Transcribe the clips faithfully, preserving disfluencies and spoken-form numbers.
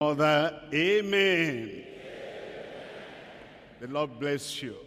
Father, amen. The Lord bless you,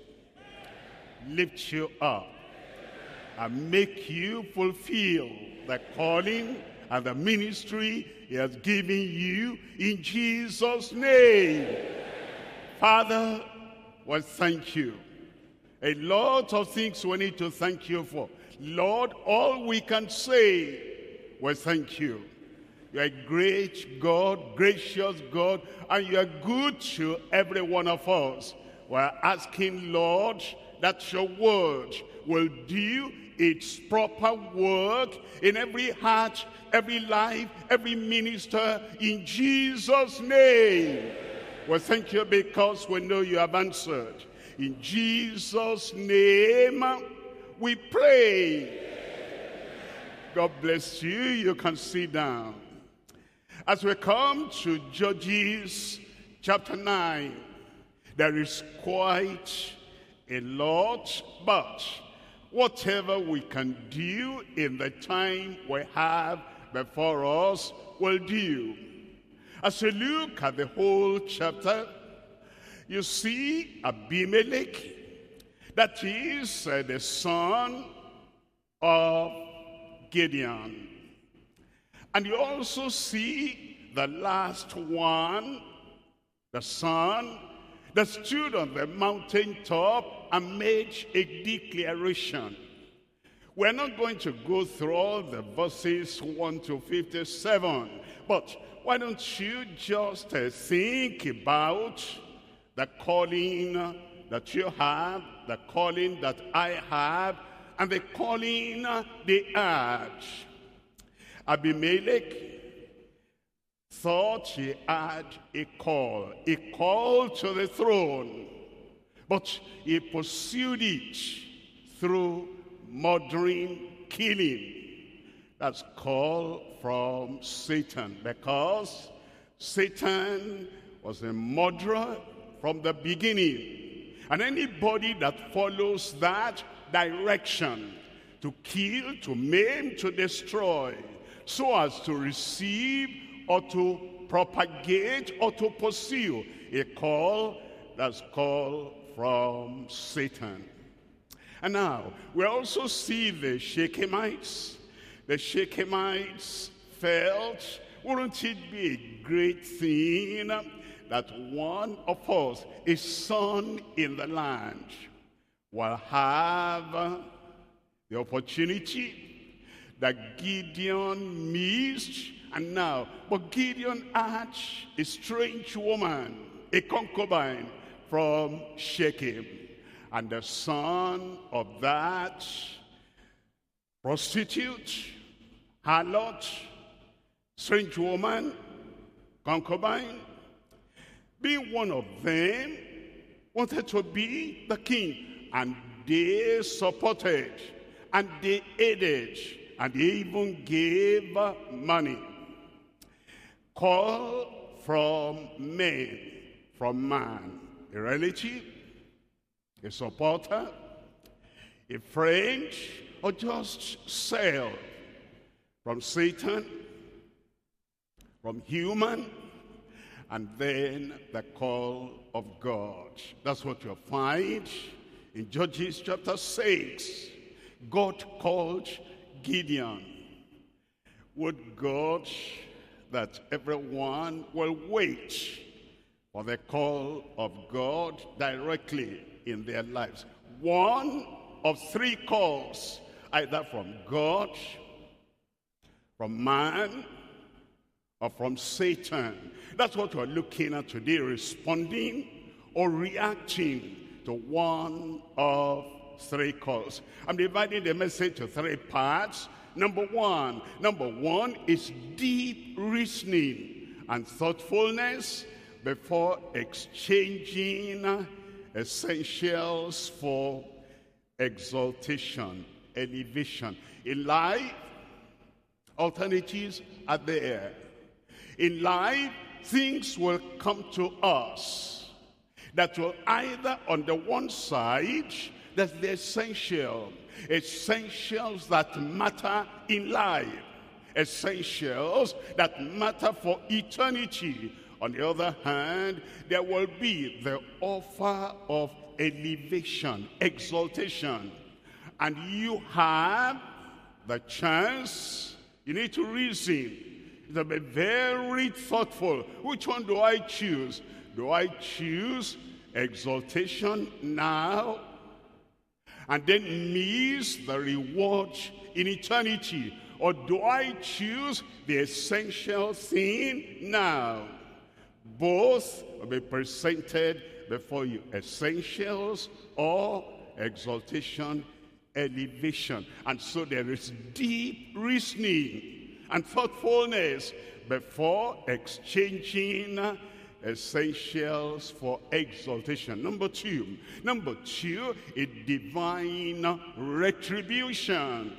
lift you up, and make you fulfill the calling and the ministry he has given you in Jesus' name. Father, well, thank you. A lot of things we need to thank you for. Lord, all we can say, well, thank you. You are a great God, gracious God, and you are good to every one of us. We're asking, Lord, that your word will do its proper work in every heart, every life, every minister, in Jesus' name. Well, thank you because we know you have answered. In Jesus' name, we pray. God bless you. You can sit down. As we come to Judges chapter nine, there is quite a lot, but whatever we can do in the time we have before us will do. As we look at the whole chapter, you see Abimelech, that is uh, the son of Gideon. And you also see the last one, the son, that stood on the mountaintop and made a declaration. We're not going to go through all the verses one to fifty-seven, but why don't you just uh, think about the calling that you have, the calling that I have, and the calling they had. Abimelech thought he had a call, a call to the throne, but he pursued it through murdering, killing. That's call from Satan, because Satan was a murderer from the beginning. And anybody that follows that direction, to kill, to maim, to destroy, so as to receive or to propagate or to pursue a call that's called from Satan. And now, we also see the Shechemites. The Shechemites felt, wouldn't it be a great thing that one of us, a son in the land, will have the opportunity that Gideon missed, and now, but Gideon had a strange woman, a concubine from Shechem, and the son of that prostitute, harlot, strange woman, concubine, being one of them, wanted to be the king, and they supported, and they aided, and they even gave money. Call from men, from man, a relative, a supporter, a friend, or just sell from Satan, from human, and then the call of God. That's what you'll find in Judges chapter six. God called Gideon. Would God that everyone will wait for the call of God directly in their lives. One of three calls, either from God, from man, or from Satan. That's what we're looking at today, responding or reacting to one of three calls. I'm dividing the message to three parts. Number one, number one is deep reasoning and thoughtfulness before exchanging essentials for exaltation, elevation. In life, alternatives are there. In life, things will come to us that will either, on the one side, that's the essential, essentials that matter in life, essentials that matter for eternity. On the other hand, there will be the offer of elevation, exaltation. And you have the chance, you need to reason, to be very thoughtful. Which one do I choose? Do I choose exaltation now and then miss the reward in eternity? Or do I choose the essential thing now? Both will be presented before you, essentials or exaltation, elevation. And so there is deep reasoning and thoughtfulness before exchanging essentials for exaltation. Number two, number two, a divine retribution.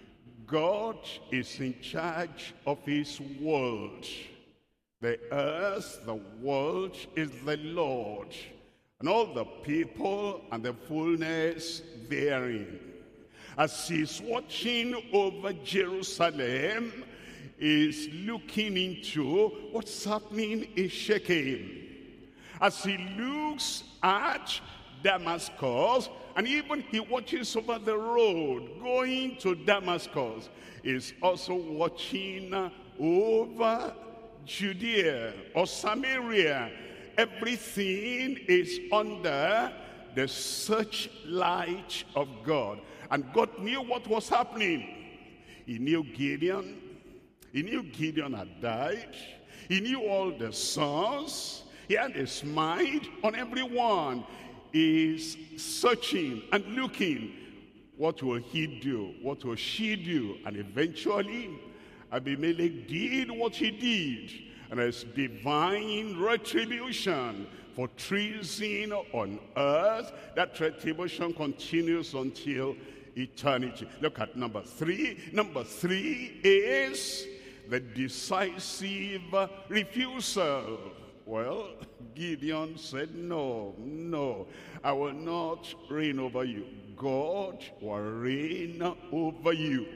God is in charge of his world. The earth, the world is the Lord, and all the people and the fullness therein. As he's watching over Jerusalem, is looking into what's happening in Shechem. As he looks at Damascus, and even he watches over the road going to Damascus, is also watching over Judea or Samaria. Everything is under the searchlight of God. And God knew what was happening. He knew Gideon. He knew Gideon had died. He knew all the sons. He had his mind on everyone. He's searching and looking. What will he do? What will she do? And eventually, Abimelech did what he did. And there's divine retribution for treason on earth. That retribution continues until eternity. Look at number three. Number three is the decisive refusal. Well, Gideon said, no, no, I will not reign over you. God will reign over you.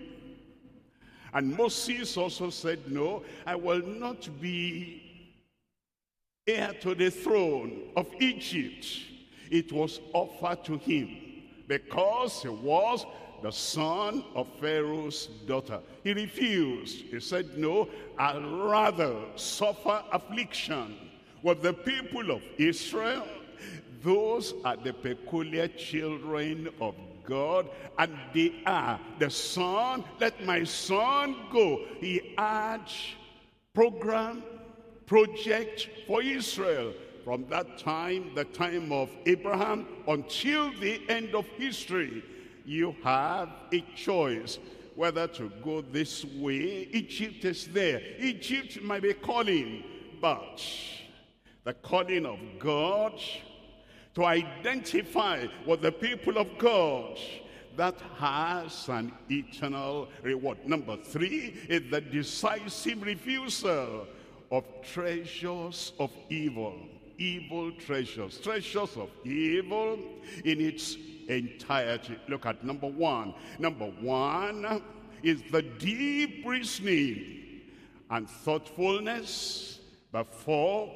And Moses also said, no, I will not be heir to the throne of Egypt. It was offered to him because he was the son of Pharaoh's daughter. He refused. He said, no, I'll rather suffer affliction with the people of Israel. Those are the peculiar children of God, and they are the son. Let my son go. He had program, project for Israel from that time, the time of Abraham, until the end of history. You have a choice whether to go this way. Egypt is there. Egypt might be calling, but the calling of God to identify with the people of God, that has an eternal reward. Number three is the decisive refusal of treasures of evil. Evil treasures. Treasures of evil in its entirety. Look at number one. Number one is the deep reasoning and thoughtfulness before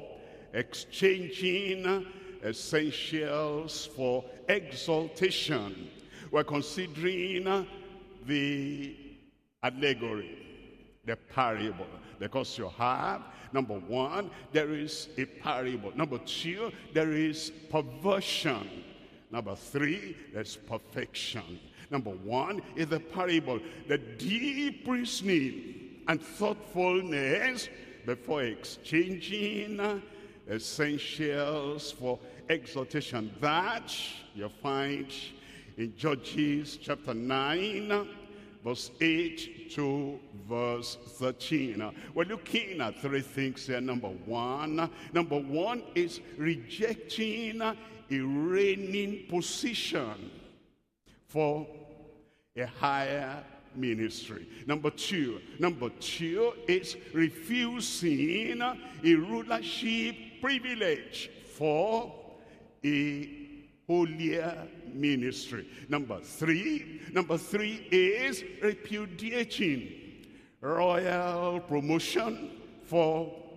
exchanging essentials for exaltation. We're considering the allegory, the parable, because you have, number one, there is a parable. Number two, there is perversion. Number three, there's perfection. Number one is the parable, the deep reasoning and thoughtfulness before exchanging essentials for exaltation. That you find in Judges chapter nine, verse eight to verse thirteen. We're looking at three things here. Number one, number one is rejecting a reigning position for a higher ministry. Number two, number two is refusing a rulership privilege for a holier ministry. Number three, number three is repudiating royal promotion for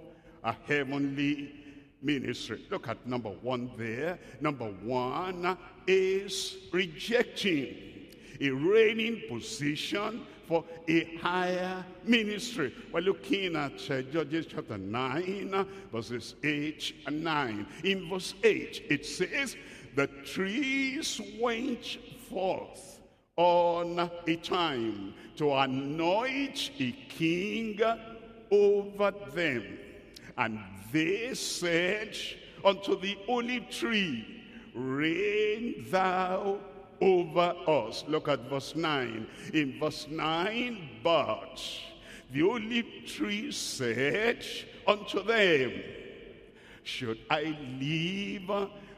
a heavenly ministry. Look at number one there. Number one is rejecting a reigning position for a higher ministry. We're looking at uh, Judges chapter nine, uh, verses eight and nine. In verse eight, it says, the trees went forth on a time to anoint a king over them. And they said unto the olive tree, reign thou over us. Look at verse nine. In verse nine, but the olive tree said unto them, should I leave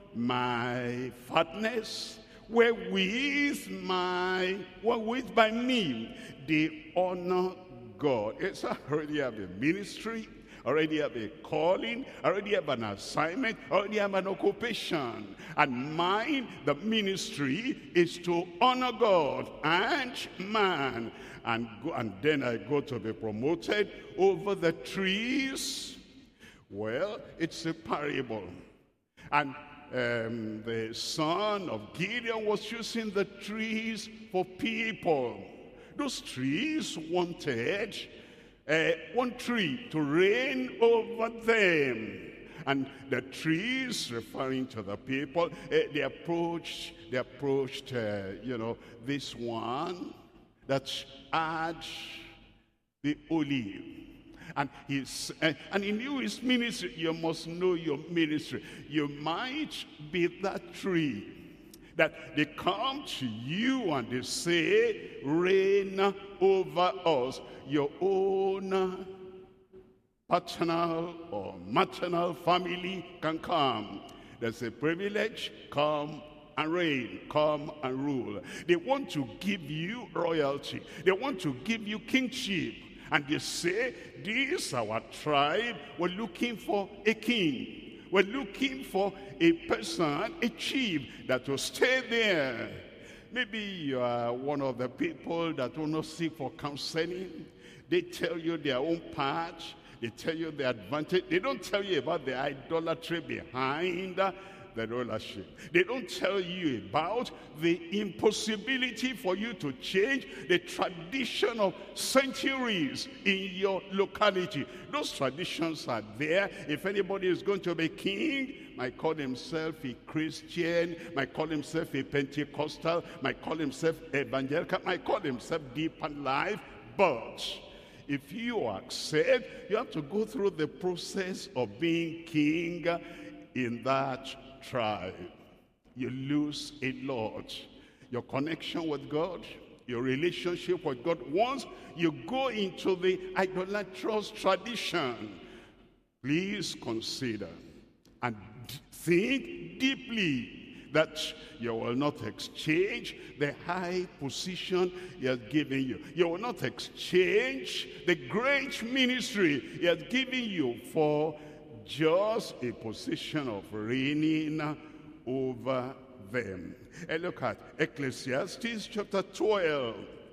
my fatness, wherewith my wherewith by me they honor God? It's already have a ministry, already have a calling, already have an assignment, already have an occupation. And mine, the ministry, is to honor God and man. And, go, and then I go to be promoted over the trees. Well, it's a parable. And um, the son of Gideon was using the trees for people. Those trees wanted uh, one tree to reign over them. And the trees, referring to the people, uh, they approached, they approached, uh, you know, this one that had the olive. And he's, uh, and he knew his ministry. You must know your ministry. You might be that tree that they come to you and they say, reign over us. Your own paternal or maternal family can come. There's a privilege, come and reign, come and rule. They want to give you royalty. They want to give you kingship. And they say, this our tribe, we're looking for a king. We're looking for a person, a chief that will stay there. Maybe you are one of the people that will not seek for counseling. They tell you their own part. They tell you the advantage. They don't tell you about the idolatry behind the rulership. They don't tell you about the impossibility for you to change the tradition of centuries in your locality. Those traditions are there. If anybody is going to be king, might call himself a Christian, might call himself a Pentecostal, might call himself evangelical, might call himself deep and life, but if you accept, you have to go through the process of being king in that tribe. You lose a lot. Your connection with God, your relationship with God. Once you go into the idolatrous tradition, please consider and think deeply that you will not exchange the high position he has given you. You will not exchange the great ministry he has given you for just a position of reigning over them. And look at Ecclesiastes chapter twelve.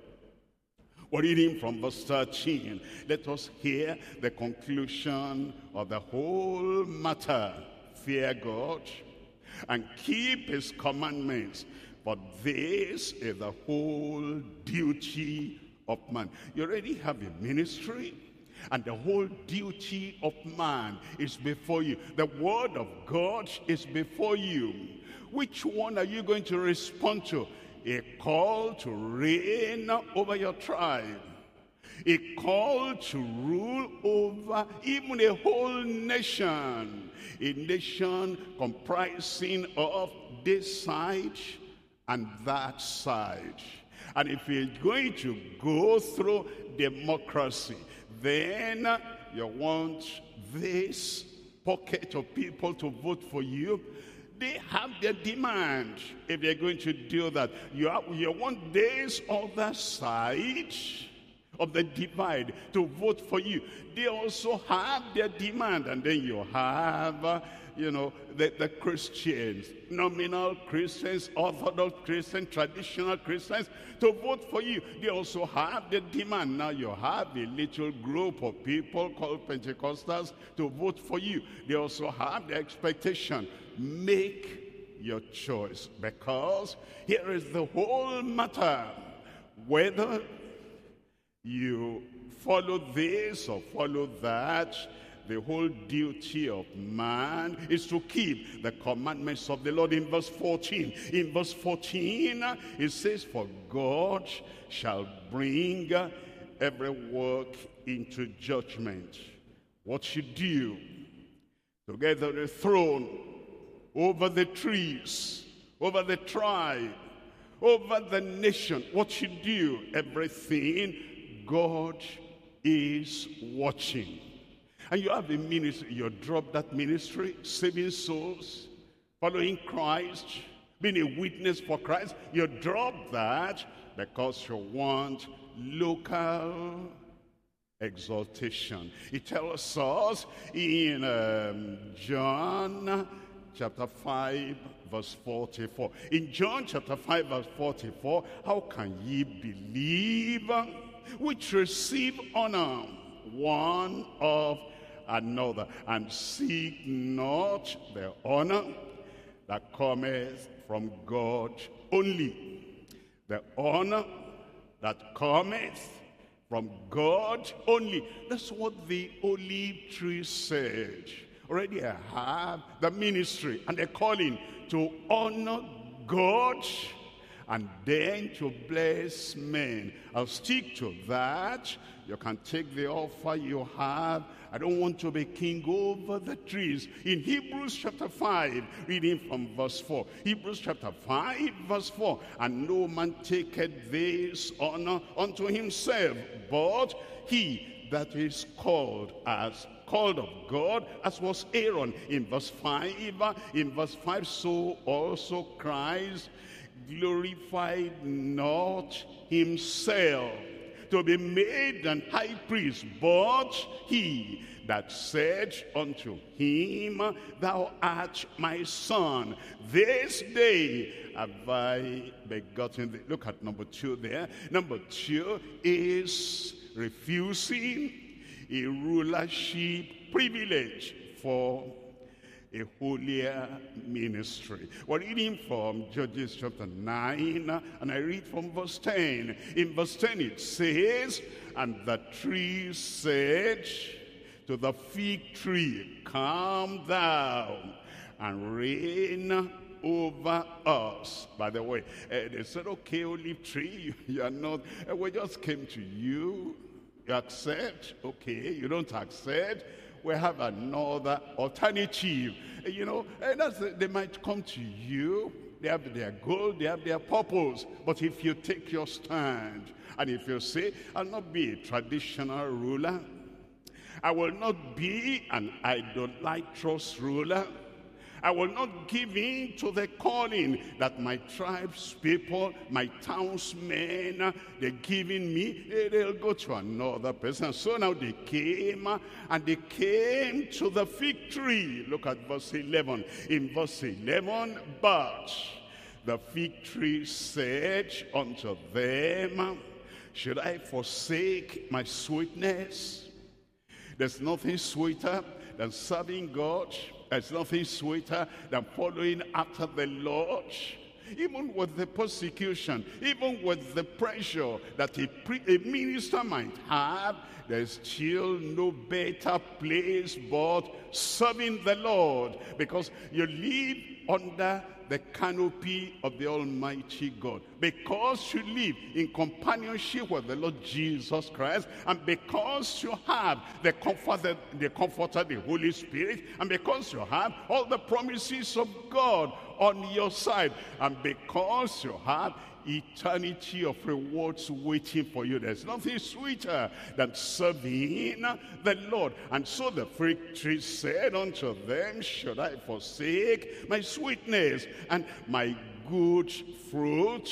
We're reading from verse thirteen. Let us hear the conclusion of the whole matter. Fear God and keep his commandments, for this is the whole duty of man. You already have a ministry, and the whole duty of man is before you. The word of God is before you. Which one are you going to respond to? A call to reign over your tribe. A call to rule over even a whole nation. A nation comprising of this side and that side. And if you're going to go through democracy, then you want this pocket of people to vote for you. They have their demand if they're going to do that. You, have, you want this other side of the divide to vote for you. They also have their demand. And then you have, uh, you know, the, the Christians, nominal Christians, Orthodox Christians, traditional Christians, to vote for you. They also have the demand. Now you have a little group of people called Pentecostals to vote for you. They also have the expectation. Make your choice, because here is the whole matter. Whether you follow this or follow that, the whole duty of man is to keep the commandments of the Lord. In verse fourteen, in verse fourteen, it says, for God shall bring every work into judgment. What you do to get the throne over the trees, over the tribe, over the nation, what you do, everything, God is watching. And you have a ministry, you drop that ministry, saving souls, following Christ, being a witness for Christ. You drop that because you want local exaltation. It tells us in um, John chapter five, verse forty-four. In John chapter five, verse forty-four, how can ye believe which receive honor one of another, and seek not the honor that cometh from God only? The honor that cometh from God only. That's what the olive tree said. Already I have the ministry and the calling to honor God and then to bless men. I'll stick to that. You can take the offer you have. I don't want to be king over the trees. In Hebrews chapter five, reading from verse four. Hebrews chapter five, verse four. And no man taketh this honor unto himself, but he that is called as called of God, as was Aaron. In verse five, in verse five, so also Christ glorified not himself to be made an high priest, but he that said unto him, thou art my son, this day have I begotten thee. Look at number two there. Number two is refusing a rulership privilege for a holier ministry. We're reading from Judges chapter nine, and I read from verse ten. In verse ten it says, and the tree said to the fig tree, come down and reign over us. By the way, uh, they said, okay, olive tree, you are not, uh, we just came to you. You accept? Okay. You don't accept? We have another alternative. You know, and that's, they might come to you. They have their goal, they have their purpose. But if you take your stand, and if you say, I'll not be a traditional ruler, I will not be an idolatrous ruler, I will not give in to the calling that my tribe's people, my townsmen, they're giving me. They'll go to another person. So now they came, and they came to the fig tree. Look at verse eleven. In verse eleven, but the fig tree said unto them, should I forsake my sweetness? There's nothing sweeter than serving God. There's nothing sweeter than following after the Lord. Even with the persecution, even with the pressure that a, pre a minister might have, there's still no better place but serving the Lord, because you live under the canopy of the Almighty God, because you live in companionship with the Lord Jesus Christ, and because you have the comforter, the comforter, the Holy Spirit, and because you have all the promises of God on your side, and because you have eternity of rewards waiting for you. There's nothing sweeter than serving the Lord. And so the fig tree said unto them, should I forsake my sweetness and my good fruit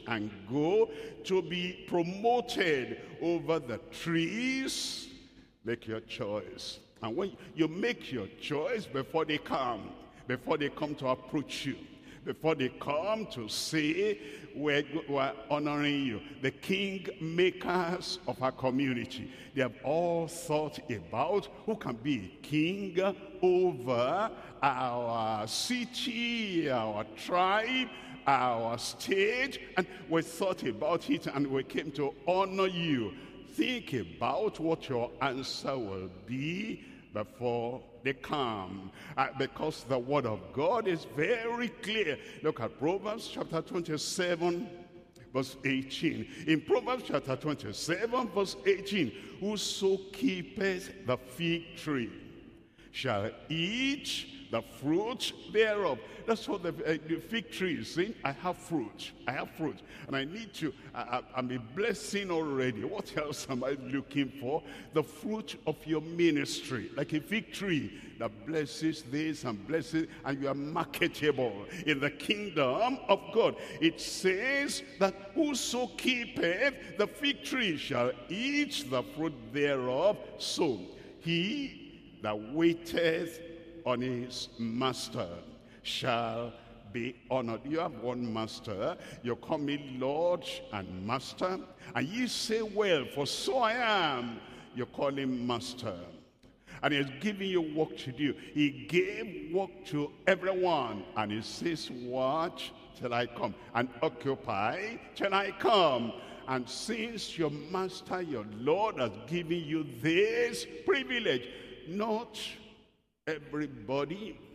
and go to be promoted over the trees. Make your choice. And when you make your choice, before they come, before they come to approach you, before they come to say, we're, we're honoring you, the king makers of our community, they have all thought about who can be a king over our city, our tribe, our state, and we thought about it and we came to honor you. Think about what your answer will be before they come, uh, because the word of God is very clear. Look at Proverbs chapter twenty-seven verse eighteen. In Proverbs chapter twenty-seven verse eighteen, whoso keepeth the fig tree shall eat the fruit thereof. That's what the, uh, the fig tree is saying. I have fruit. I have fruit. And I need to, I, I'm a blessing already. What else am I looking for? The fruit of your ministry. Like a fig tree that blesses this and blesses, and you are marketable in the kingdom of God. It says that whoso keepeth the fig tree shall eat the fruit thereof. So he that waiteth on his master shall be honored. You have one master. You call me Lord and Master, and ye say, well, for so I am. You call him Master, and he's giving you work to do. He gave work to everyone, and he says, watch till I come, and occupy till I come. And since your master, your Lord, has given you this privilege, not everybody,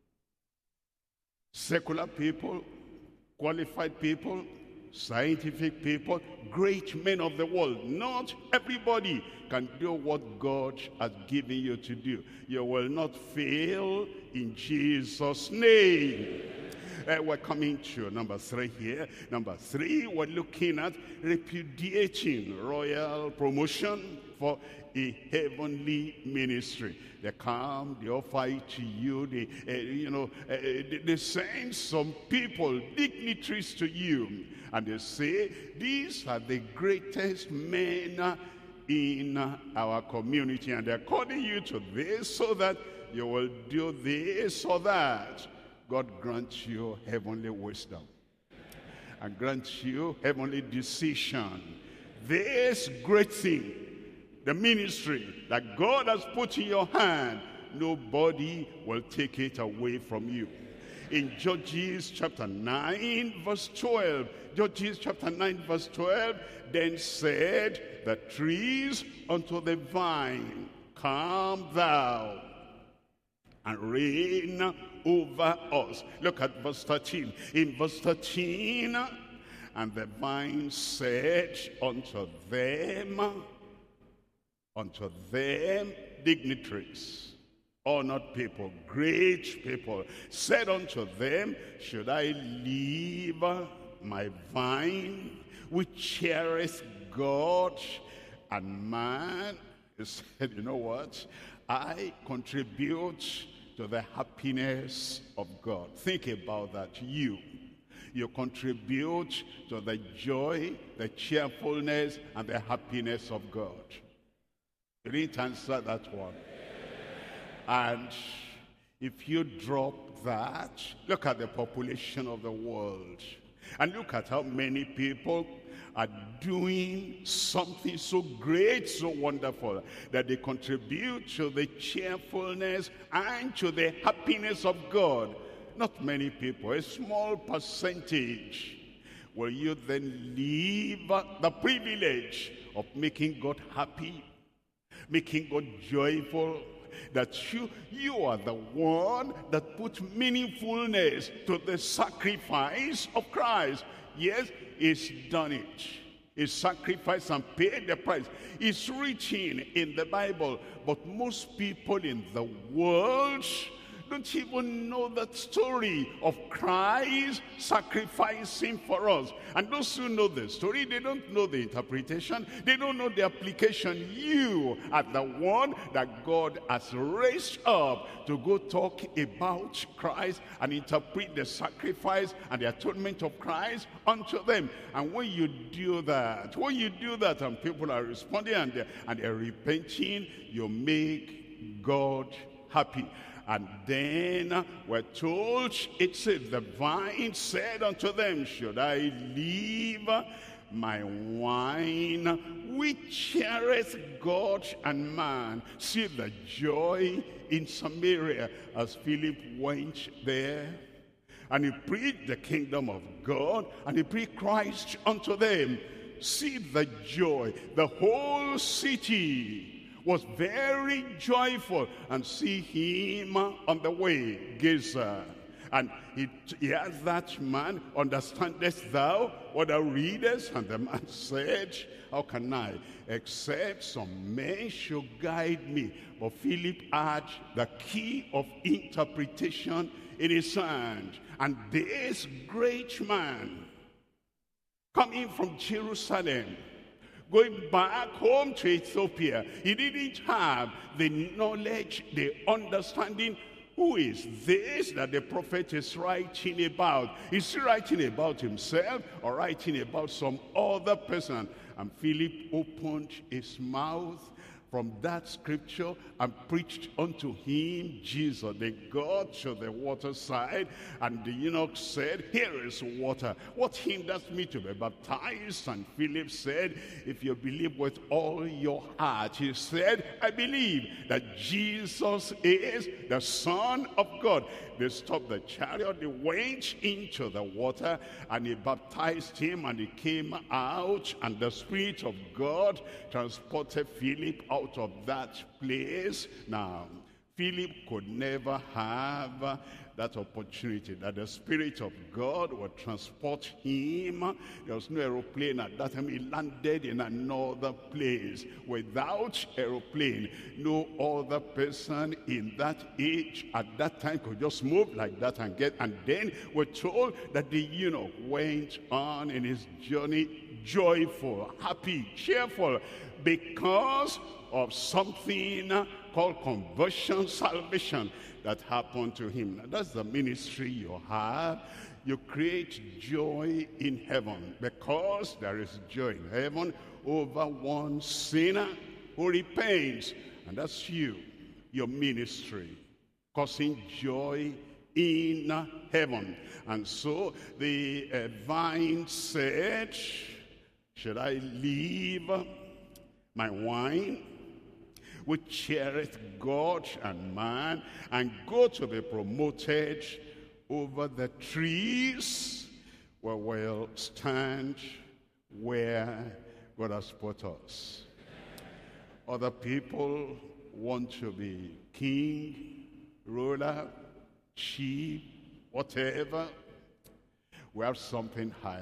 secular people, qualified people, scientific people, great men of the world, not everybody can do what God has given you to do. You will not fail in Jesus' name. Uh, we're coming to number three here. Number three, we're looking at repudiating royal promotion for a heavenly ministry. They come, they offer it to you, they, uh, you know, uh, they, they send some people, dignitaries to you, and they say, these are the greatest men in our community, and they're calling you to this so that you will do this or that. God grant you heavenly wisdom and grant you heavenly decision. This great thing, the ministry that God has put in your hand, nobody will take it away from you. In Judges chapter nine verse twelve, Judges chapter nine verse twelve, then said the trees unto the vine, come thou and reign over us. Look at verse thirteen. In verse thirteen, and the vine said unto them, unto them dignitaries, honored people, great people, said unto them, should I leave my vine, which cherisheth God and man? He said, you know what? I contribute to the happiness of God. Think about that. You. You contribute to the joy, the cheerfulness, and the happiness of God. You didn't answer that one. And if you drop that, look at the population of the world. And look at how many people are doing something so great, so wonderful, that they contribute to the cheerfulness and to the happiness of God. Not many people, a small percentage. Will you then leave the privilege of making God happy, making God joyful, that you, you are the one that put meaningfulness to the sacrifice of Christ? Yes, he's done it. He sacrificed and paid the price. It's written in the Bible, but most people in the world, do don't even know the story of Christ sacrificing for us. And those who know the story, they don't know the interpretation, they don't know the application. You are the one that God has raised up to go talk about Christ and interpret the sacrifice and the atonement of Christ unto them. And when you do that, when you do that and people are responding and they're, and they're repenting, you make God happy. And then we're told, it says, the vine said unto them, should I leave my wine, which cheereth God and man? See the joy in Samaria as Philip went there. And he preached the kingdom of God, and he preached Christ unto them. See the joy. The whole city was very joyful, and see him on the way, Gaza. And he, he asked that man, understandest thou what thou readest? And the man said, how can I, except some men should guide me? But Philip had the key of interpretation in his hand. And this great man, coming from Jerusalem, going back home to Ethiopia, he didn't have the knowledge, the understanding. Who is this that the prophet is writing about? Is he writing about himself or writing about some other person? And Philip opened his mouth from that scripture and preached unto him Jesus. They got to the waterside, and the eunuch said, here is water. What hinders me to be baptized? And Philip said, if you believe with all your heart. He said, I believe that Jesus is the Son of God. They stopped the chariot, they went into the water, and he baptized him, and he came out, and the Spirit of God transported Philip out of that place. Now, Philip could never have that opportunity, that the Spirit of God would transport him. There was no aeroplane at that time. He landed in another place. Without aeroplane, no other person in that age at that time could just move like that and get. And then we're told that the eunuch went on in his journey joyful, happy, cheerful, because of something called conversion, salvation that happened to him. Now, that's the ministry you have. You create joy in heaven, because there is joy in heaven over one sinner who repents. And that's you, your ministry, causing joy in heaven. And so the uh, vine said, should I leave my wine, which cheereth God and man, and go to be promoted over the trees where we'll stand where God has put us? Other people want to be king, ruler, chief, whatever. We have something higher.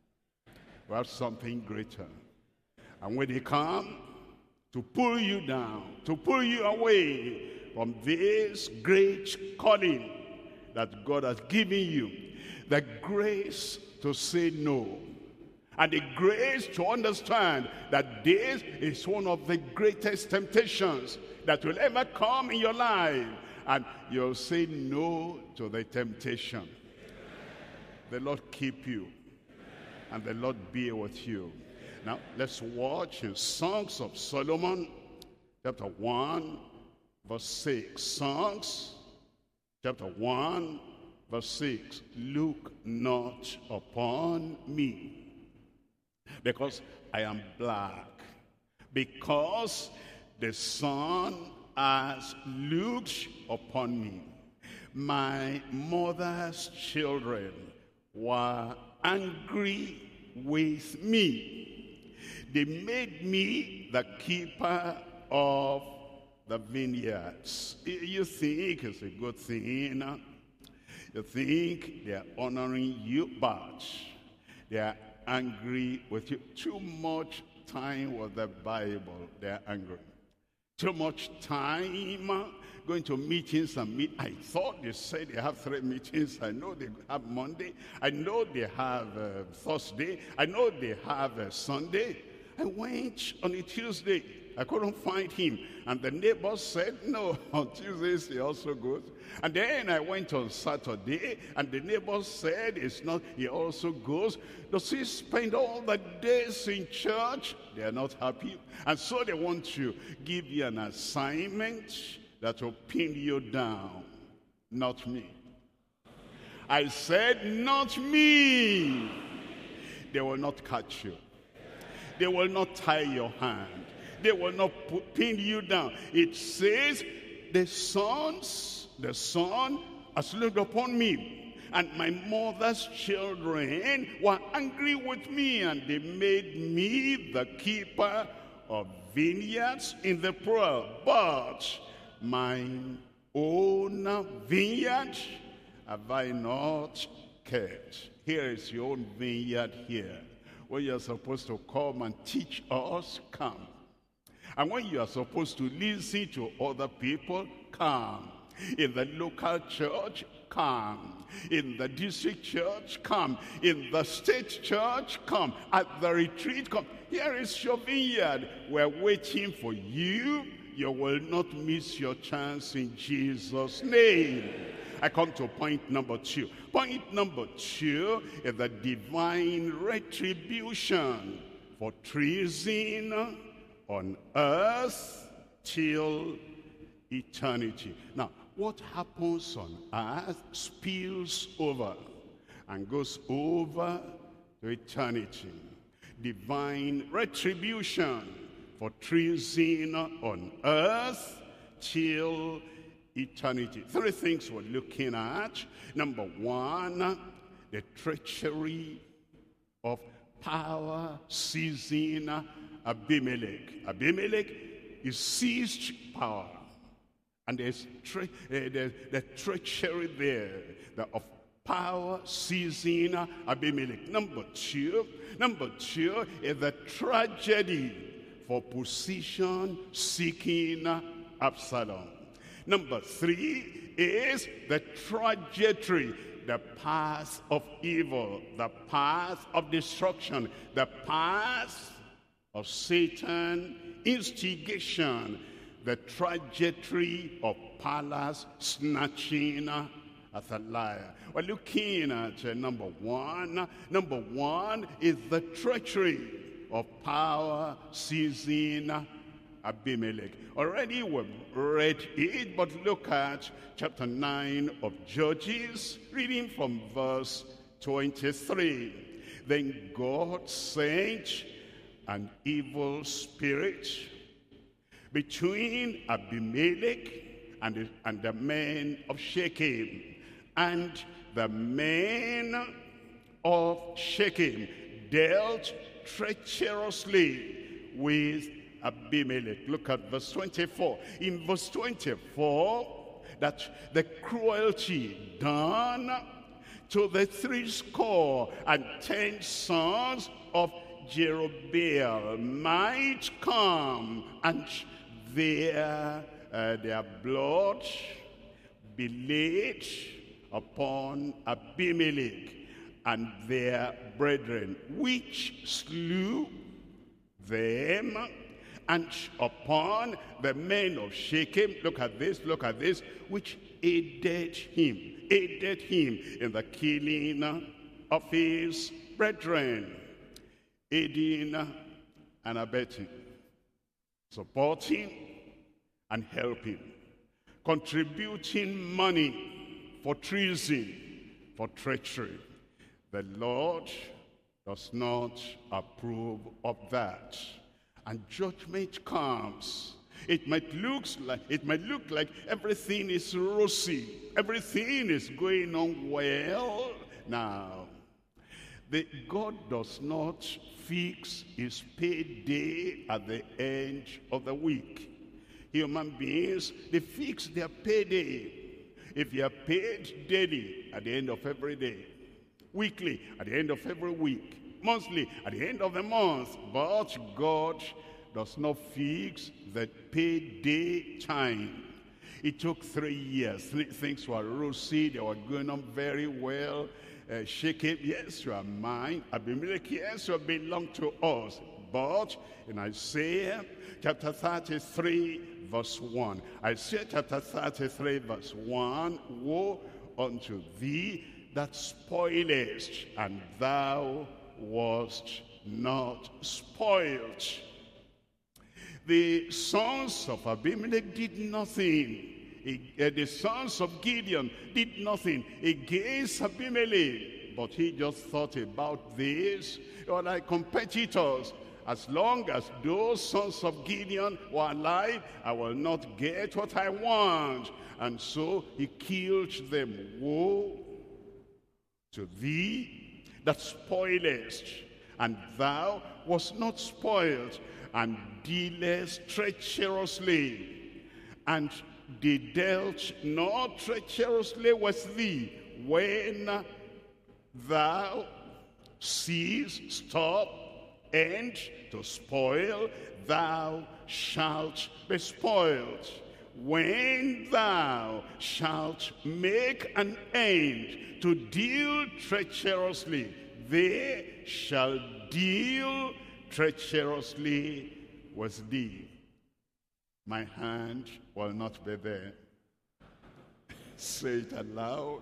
We have something greater. And when they come to pull you down, to pull you away from this great calling that God has given you, the grace to say no, and the grace to understand that this is one of the greatest temptations that will ever come in your life, and you'll say no to the temptation. The Lord keep you, and the Lord be with you. Now, let's watch in Songs of Solomon, chapter one, verse six. Songs, chapter one, verse six. Look not upon me, because I am black, because the sun has looked upon me. My mother's children were angry with me. They made me the keeper of the vineyards. You think it's a good thing? You think they're honoring you, but they're angry with you. Too much time with the Bible, they're angry. Too much time uh, going to meetings and meet. I thought they said they have three meetings. I know they have Monday. I know they have uh, Thursday. I know they have uh, Sunday. I went on a Tuesday. I couldn't find him. And the neighbor said, no, on Tuesdays he also goes. And then I went on Saturday, and the neighbor said, it's not, he also goes. Does he spend all the days in church? They are not happy. And so they want to give you an assignment that will pin you down. Not me. I said, not me. They will not catch you. They will not tie your hand. They will not put, pin you down. It says, the sons, the son has looked upon me, and my mother's children were angry with me, and they made me the keeper of vineyards in the plural. But my own vineyard have I not kept. Here is your own vineyard here. When you're supposed to come and teach us, come. And when you are supposed to listen to other people, come. In the local church, come. In the district church, come. In the state church, come. At the retreat, come. Here is your vineyard. We're waiting for you. You will not miss your chance in Jesus' name. I come to point number two. Point number two is the divine retribution for treason on earth till eternity. Now, what happens on earth spills over and goes over to eternity. Divine retribution for treason on earth till eternity. Three things we're looking at. Number one, the treachery of power seizing Abimelech. Abimelech is seized power. And there's tre uh, the, the treachery there the, of power seizing Abimelech. Number two, number two is the tragedy for position seeking Absalom. Number three is the trajectory, the path of evil, the path of destruction, the path of Satan instigation, the trajectory of palace snatching Athaliah. We're looking at uh, number one. Number one is the treachery of power seizing Abimelech. Already we've read it, but look at chapter nine of Judges, reading from verse twenty-three. Then God sent an evil spirit between Abimelech and the, and the men of Shechem, and the men of Shechem dealt treacherously with Abimelech. Look at verse twenty-four. In verse twenty-four, that the cruelty done to the three score and ten sons of Jerubbaal might come, and their, uh, their blood be laid upon Abimelech and their brethren, which slew them, and upon the men of Shechem, look at this, look at this, which aided him, aided him in the killing of his brethren. Aiding and abetting, supporting and helping, contributing money for treason, for treachery. The Lord does not approve of that. And judgment comes. It might looks like it might look like everything is rosy, everything is going on well. Now, the God does not fix his payday at the end of the week. Human beings, they fix their payday. If you are paid daily at the end of every day, weekly at the end of every week, monthly at the end of the month, but God does not fix the payday time. It took three years. Things were rosy. They were going on very well. Uh, Shechem, yes, you are mine. Abimelech, yes, you belong to us. But in Isaiah chapter thirty-three, verse one. Isaiah chapter thirty-three, verse one. Woe unto thee that spoilest, and thou wast not spoiled. The sons of Abimelech did nothing. The sons of Gideon did nothing against Abimelech. But he just thought about this. They were like competitors. As long as those sons of Gideon were alive, I will not get what I want. And so he killed them. Woe to thee that spoilest, and thou wast not spoiled, and dealest treacherously, and they dealt not treacherously with thee, when thou cease, stop, end to spoil, thou shalt be spoiled. When thou shalt make an end to deal treacherously, they shall deal treacherously with thee. My hand will not be there. Say it aloud.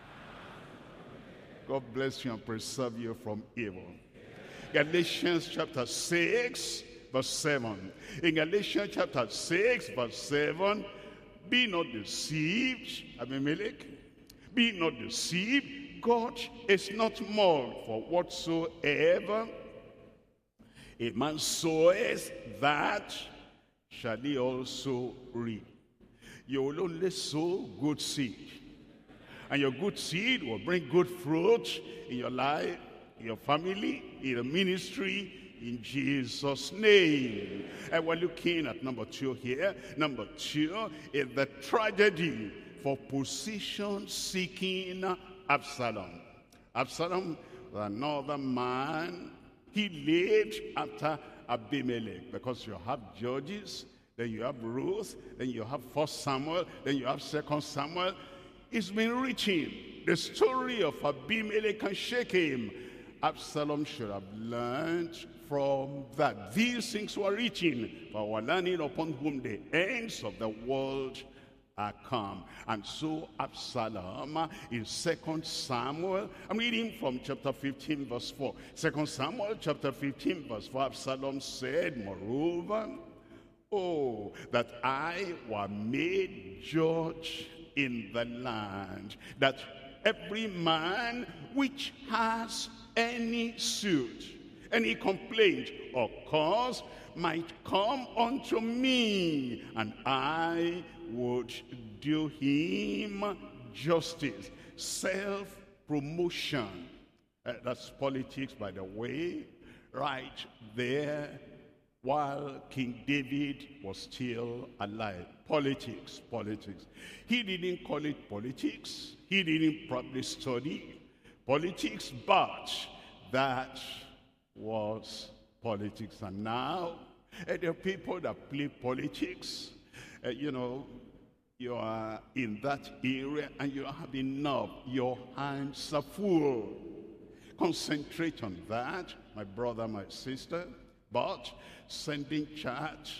God bless you and preserve you from evil. Galatians chapter six, verse seven. In Galatians chapter six, verse seven, be not deceived, Abimelech, be not deceived. God is not mocked, for whatsoever a man soweth, that shall he also reap. You will only sow good seed, and your good seed will bring good fruit in your life, in your family, in your ministry, in Jesus' name. And we're looking at number two here. Number two is the tragedy for position-seeking Absalom. Absalom was another man. He lived after Abimelech, because you have Judges, then you have Ruth, then you have First Samuel, then you have Second Samuel. It's been reaching the story of Abimelech and Shechem. Absalom should have learned from that. These things were written for our learning, upon whom the ends of the world are come. And so Absalom in Second Samuel, I'm reading from chapter fifteen, verse four. Second Samuel chapter fifteen, verse four, Absalom said, moreover, oh, that I were made judge in the land, that every man which has any suit, any complaint or cause might come unto me, and I would do him justice. Self-promotion. Uh, that's politics, by the way, right there while King David was still alive. Politics, politics. He didn't call it politics. He didn't probably study politics, but that was politics. And now, uh, there are people that play politics. Uh, you know, you are in that area and you have enough. Your hands are full. Concentrate on that, my brother, my sister. But sending chat,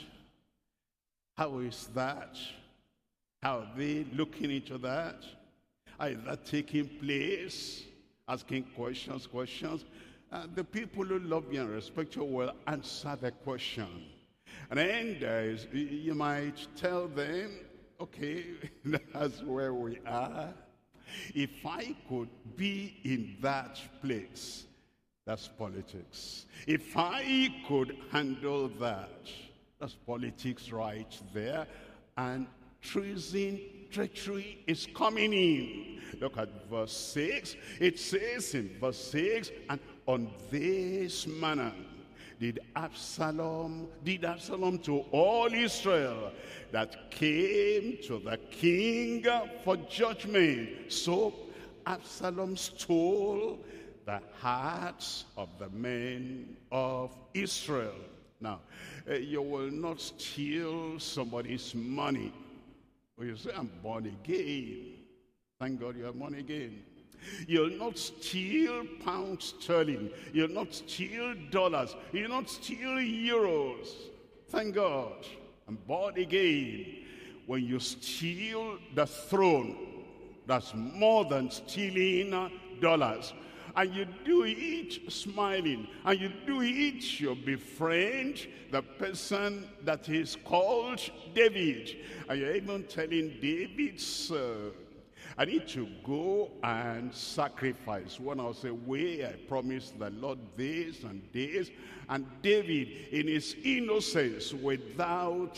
how is that? How are they looking into that? Is that taking place? Asking questions, questions. Uh, the people who love you and respect you will answer the question. And then there is, you might tell them, okay, that's where we are. If I could be in that place, that's politics. If I could handle that, that's politics right there. And treason, treachery is coming in. Look at verse six. It says in verse six, and on this manner did Absalom, did Absalom to all Israel that came to the king for judgment. So Absalom stole the hearts of the men of Israel. Now, uh, you will not steal somebody's money. Well, you say, I'm born again. Thank God you are born again. You'll not steal pounds sterling. You'll not steal dollars. You'll not steal euros. Thank God. I'm born again. When you steal the throne, that's more than stealing dollars. And you do it smiling. And you do it, you befriend the person that is called David. And you're even telling David, sir, I need to go and sacrifice. When I was away, I promised the Lord this and this. And David, in his innocence, without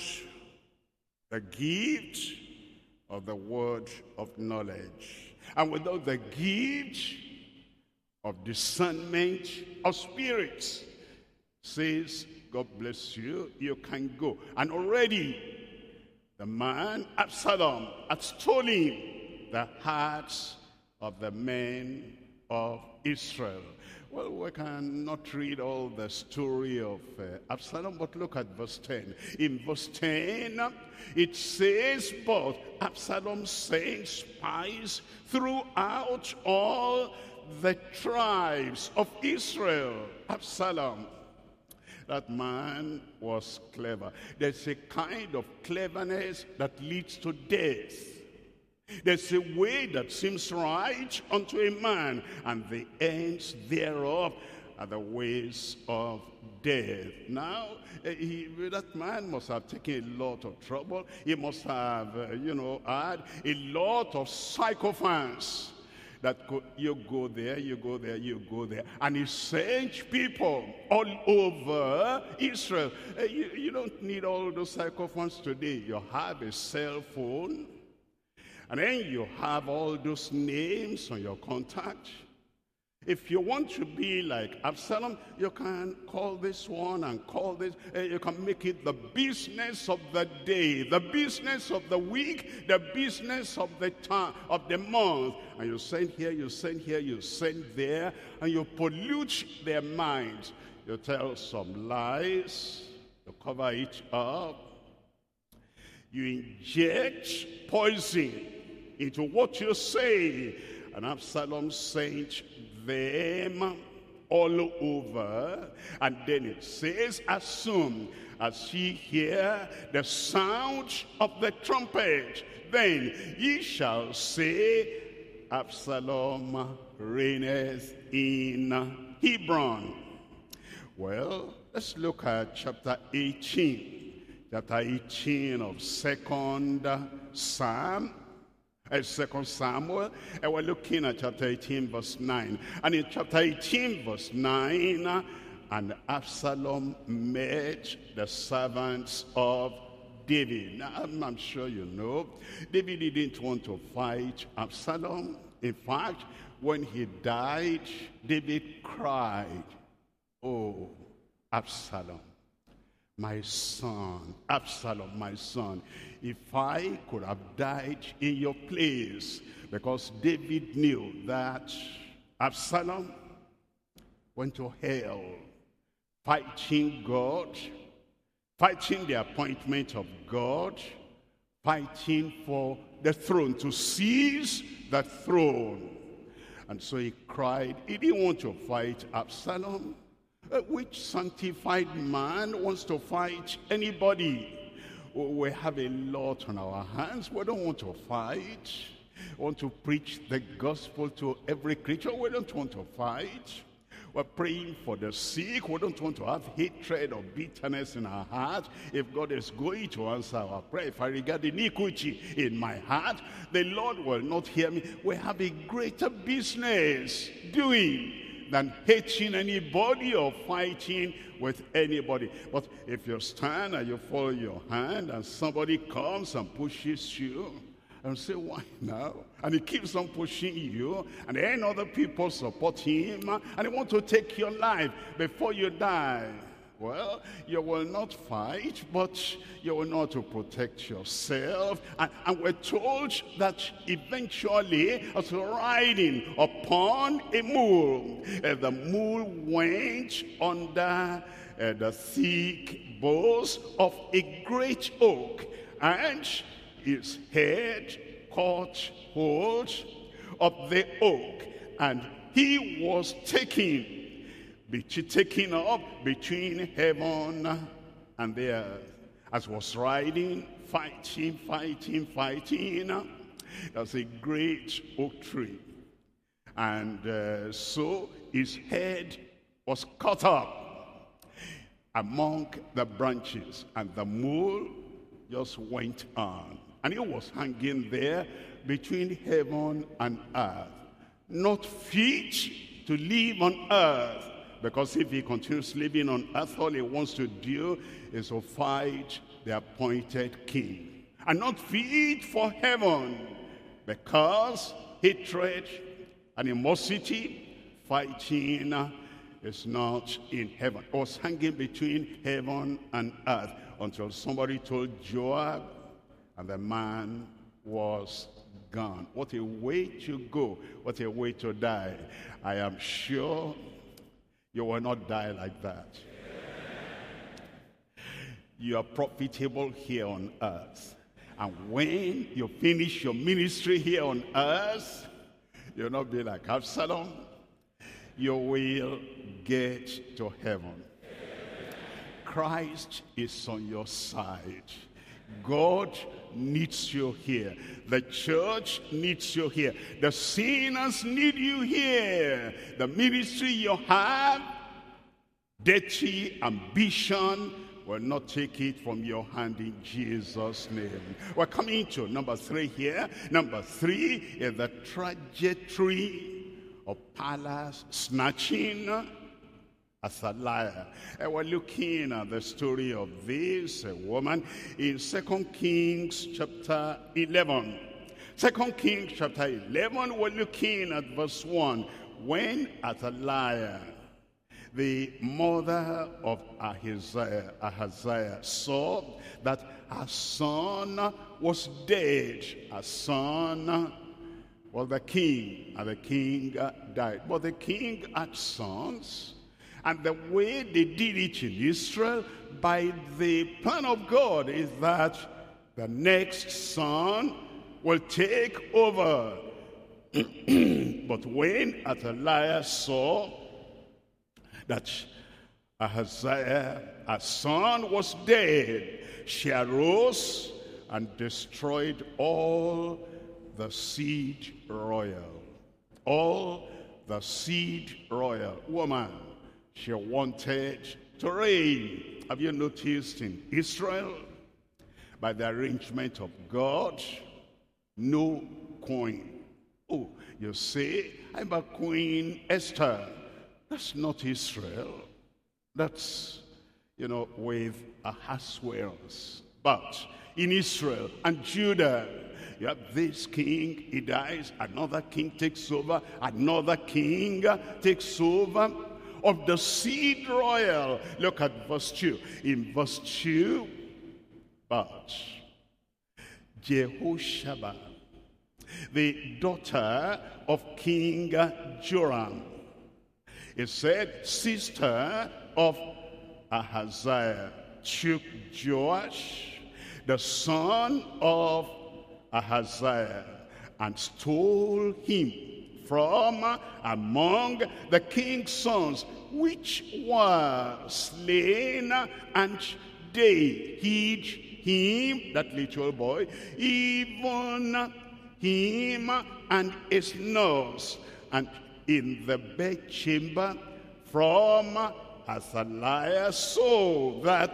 the gift of the word of knowledge, and without the gift of discernment of spirits, says, God bless you, you can go. And already the man, Absalom, had stolen the hearts of the men of Israel. Well, we cannot read all the story of uh, Absalom, but look at verse ten. In verse ten, it says, but Absalom sent spies throughout all the tribes of Israel. Absalom, that man was clever. There's a kind of cleverness that leads to death. There's a way that seems right unto a man, and the ends thereof are the ways of death. Now, he, that man must have taken a lot of trouble. He must have, uh, you know, had a lot of sycophants that go, you go there, you go there, you go there. And he sent people all over Israel. Uh, you, you don't need all those sycophants today. You have a cell phone. And then you have all those names on your contact. If you want to be like Absalom, you can call this one and call this. Uh, you can make it the business of the day, the business of the week, the business of the time, of the month. And you send here, you send here, you send there, and you pollute their minds. You tell some lies, you cover it up. You inject poison into what you say. And Absalom sent them all over. And then it says, as soon as ye hear the sound of the trumpet, then ye shall say, Absalom reigneth in Hebron. Well, let's look at chapter eighteen. Chapter eighteen of Second Psalm. Uh, Second Samuel, and we're looking at chapter eighteen, verse nine. And in chapter eighteen, verse nine, uh, and Absalom met the servants of David. Now, I'm, I'm sure you know, David didn't want to fight Absalom. In fact, when he died, David cried, oh, Absalom, my son, Absalom, my son, if I could have died in your place. Because David knew that Absalom went to hell, fighting God, fighting the appointment of God, fighting for the throne, to seize the throne. And so he cried. He didn't want to fight Absalom. Uh, which sanctified man wants to fight anybody? We have a lot on our hands. We don't want to fight. We want to preach the gospel to every creature. We don't want to fight. We're praying for the sick. We don't want to have hatred or bitterness in our heart. If God is going to answer our prayer, if I regard iniquity in my heart, the Lord will not hear me. We have a greater business doing than hating anybody or fighting with anybody. But if you stand and you fold your hand and somebody comes and pushes you, and say, why now? And he keeps on pushing you, and then other people support him, and they want to take your life before you die. Well, you will not fight, but you will know to protect yourself. And, and we're told that eventually, as riding upon a mule, uh, the mule went under uh, uh, the thick boughs of a great oak, and his head caught hold of the oak, and he was taken, be taken up between heaven and the earth, as was riding, fighting, fighting, fighting. There's a great oak tree, and uh, so his head was caught up among the branches, and the mole just went on, and he was hanging there between heaven and earth, not fit to live on earth, because if he continues living on earth, all he wants to do is to fight the appointed king, and not fit for heaven, because hatred, animosity, fighting is not in heaven. It was hanging between heaven and earth until somebody told Joab, and the man was gone. What a way to go. What a way to die. I am sure you will not die like that. You are profitable here on earth. And when you finish your ministry here on earth, you'll not be like Absalom. You will get to heaven. Christ is on your side. God needs you here. The church needs you here. The sinners need you here. The ministry you have, dirty ambition, will not take it from your hand in Jesus' name. We're coming to number three here. Number three is the trajectory of palace snatching as a liar. And we're looking at the story of this woman in Second Kings chapter eleven. Second Kings chapter eleven, we're looking at verse one. When Athaliah, the mother of Ahaziah, Ahaziah, saw that her son was dead, her son was the king, and the king died. But the king had sons, and the way they did it in Israel, by the plan of God, is that the next son will take over. But when Athaliah saw that Ahaziah, her son, was dead, she arose and destroyed all the seed royal. All the seed royal. Woman, she wanted to reign. Have you noticed in Israel, by the arrangement of God, no queen? Oh, you say, I'm a Queen Esther. That's not Israel. That's, you know, with Ahasuerus. But in Israel and Judah, you have this king, he dies, another king takes over, another king takes over of the seed royal. Look at verse two. In verse two, but Jehoshaphat, the daughter of King Joram, it said, sister of Ahaziah, took Joash, the son of Ahaziah, and stole him from among the king's sons, which were slain, and they hid him, that little boy, even him and his nurse, and in the bedchamber from Athaliah, so that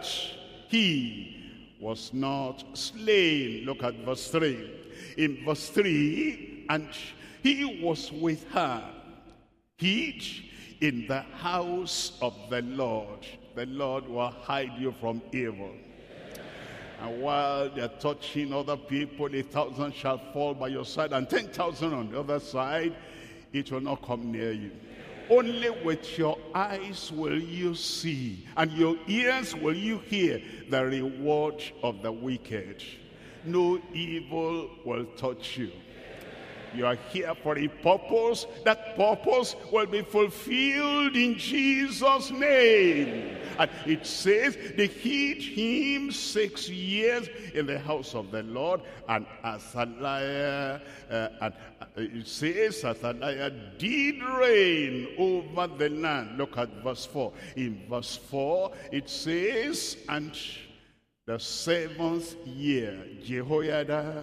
he was not slain. Look at verse three. In verse three, and he was with her, hid in the house of the Lord. The Lord will hide you from evil. And while they're touching other people, a thousand shall fall by your side, and ten thousand on the other side. It will not come near you. Only with your eyes will you see, and your ears will you hear the reward of the wicked. No evil will touch you. You are here for a purpose. That purpose will be fulfilled in Jesus' name. And it says they hid him six years in the house of the Lord. And Athaliah, uh, and uh, it says Athaliah did reign over the land. Look at verse four. In verse four, it says, and the seventh year, Jehoiada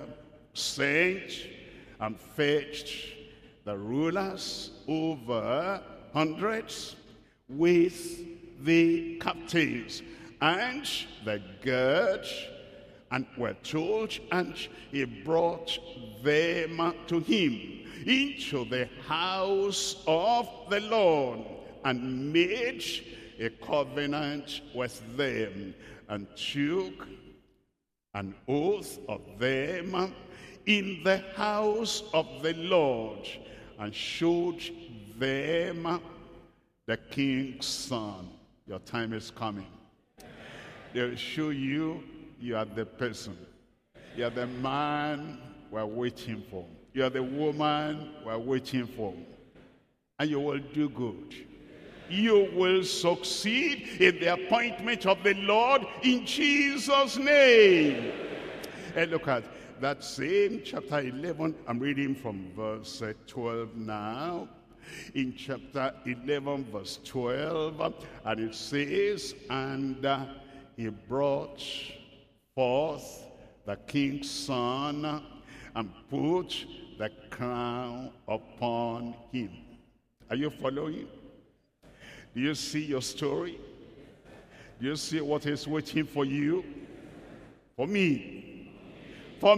sent and fetched the rulers over hundreds with the captains and the guard, and were told, and he brought them to him into the house of the Lord, and made a covenant with them, and took an oath of them in the house of the Lord, and showed them the king's son. Your time is coming. They'll show you you are the person. You are the man we're waiting for. You are the woman we're waiting for. And you will do good. You will succeed in the appointment of the Lord in Jesus' name. And look at that same chapter eleven. I'm reading from verse twelve now. In chapter eleven, verse twelve, and it says, and uh, he brought forth the king's son, and put the crown upon him. Are you following? Do you see your story? Do you see what is waiting for you? For me. For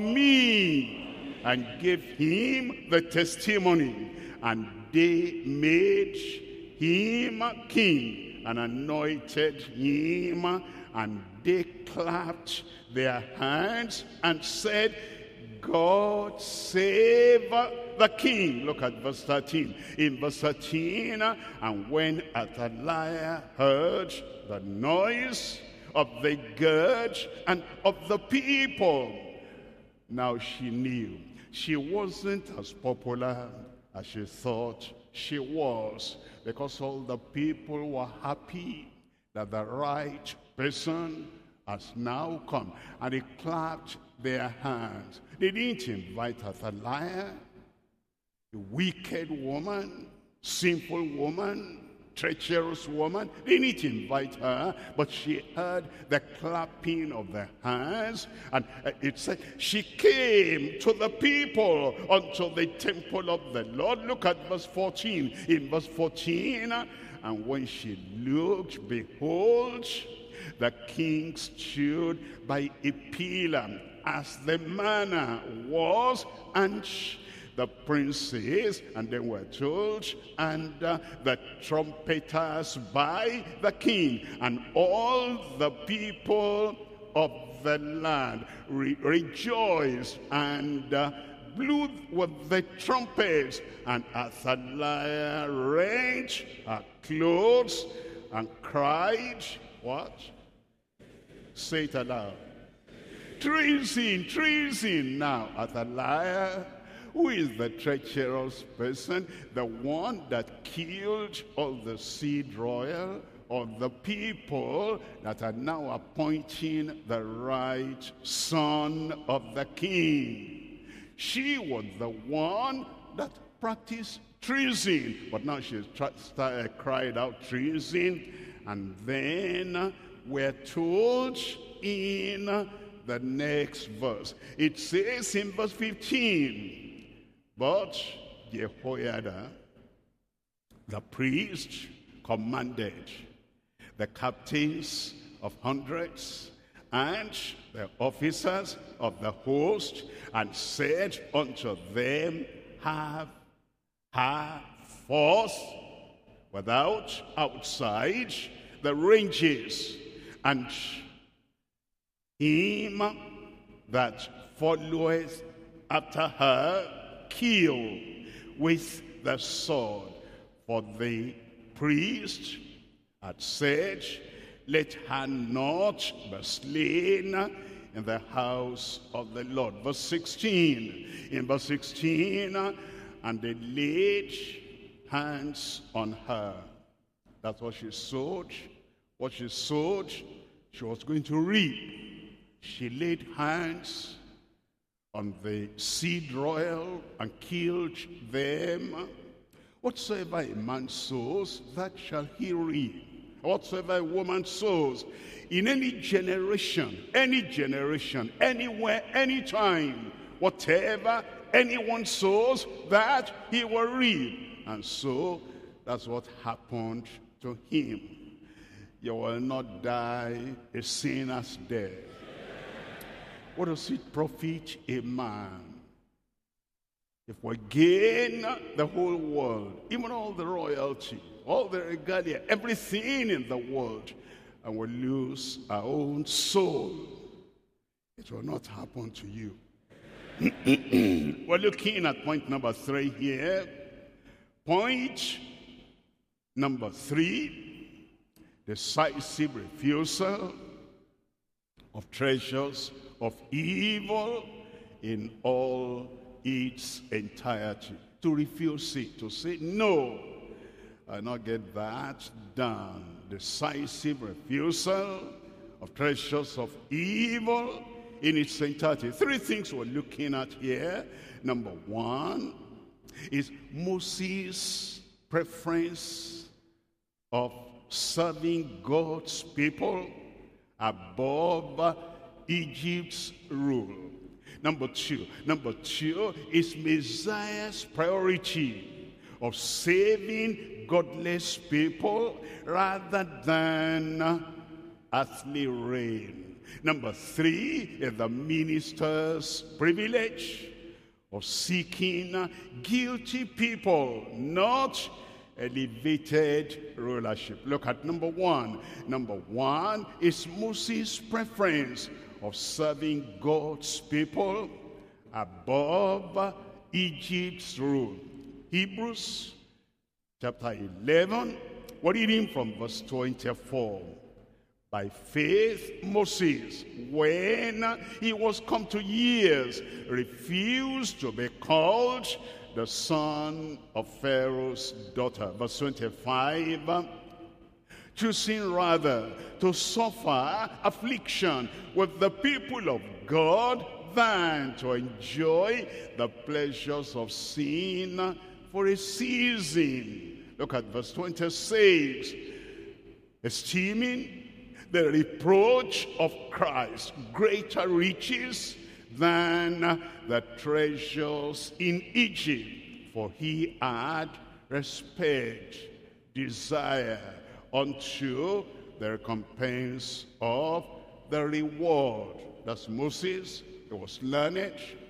me. And gave him the testimony. And they made him king and anointed him, and they clapped their hands and said, God save the king. Look at verse thirteen. In verse thirteen, and when Athaliah heard the noise of the guard and of the people, now she knew she wasn't as popular as she thought she was, because all the people were happy that the right person has now come, and they clapped their hands. They didn't invite Athaliah, a wicked woman, sinful woman, treacherous woman. They didn't invite her, but she heard the clapping of the hands, and it said she came to the people unto the temple of the Lord. Look at verse fourteen. In verse fourteen, and when she looked, behold, the king stood by a pillar, as the manner was, and the princes, and they were told, and uh, the trumpeters by the king, and all the people of the land re rejoiced, and uh, blew with the trumpets, and Athaliah rent her clothes and cried, what? Say it aloud. Treason, treason. Now Athaliah, who is the treacherous person, the one that killed all the seed royal of the people that are now appointing the right son of the king. She was the one that practiced treason, but now she's started, cried out treason, and then we're told in the next verse. It says in verse fifteen, but Jehoiada, the priest, commanded the captains of hundreds and the officers of the host, and said unto them, have her forth without, outside the ranges, and him that followeth after her kill with the sword. For the priest had said, let her not be slain in the house of the Lord. Verse sixteen. In verse sixteen, and they laid hands on her. That's what she sowed. What she sowed, she was going to reap. She laid hands on the seed royal and killed them. Whatsoever a man sows, that shall he reap. Whatsoever a woman sows, in any generation, any generation, anywhere, anytime, whatever anyone sows, that he will reap. And so, that's what happened to him. You will not die a sinner's death. What does it profit a man if we gain the whole world, even all the royalty, all the regalia, everything in the world, and we lose our own soul? It will not happen to you. We're looking at point number three here. Point number three, decisive refusal of treasures of evil in all its entirety. To refuse it, to say, no, I'll not get that done. Decisive refusal of treasures of evil in its entirety. Three things we're looking at here. Number one is Moses' preference of serving God's people above Egypt's rule. Number two, number two is Messiah's priority of saving godless people rather than earthly reign. Number three is the minister's privilege of seeking guilty people, not elevated rulership. Look at number one. Number one is Moses' preference of serving God's people above Egypt's rule. Hebrews chapter eleven, we're reading from verse twenty-four. By faith, Moses, when he was come to years, refused to be called the son of Pharaoh's daughter. Verse twenty-five, choosing rather to suffer affliction with the people of God than to enjoy the pleasures of sin for a season. Look at verse twenty-six. Esteeming the reproach of Christ greater riches than the treasures in Egypt, for he had respect, desire unto the recompense of the reward. That's Moses. He was learned.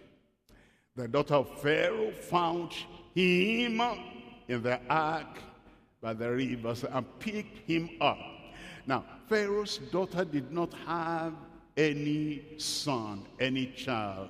The daughter of Pharaoh found him in the ark by the rivers and picked him up. Now, Pharaoh's daughter did not have any son, any child.